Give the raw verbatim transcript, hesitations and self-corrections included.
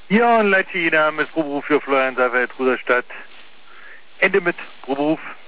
Ja, und Leitchi, Ina mit Proberuf für Florian Seifert, Ruderstadt. Ende mit Proberuf.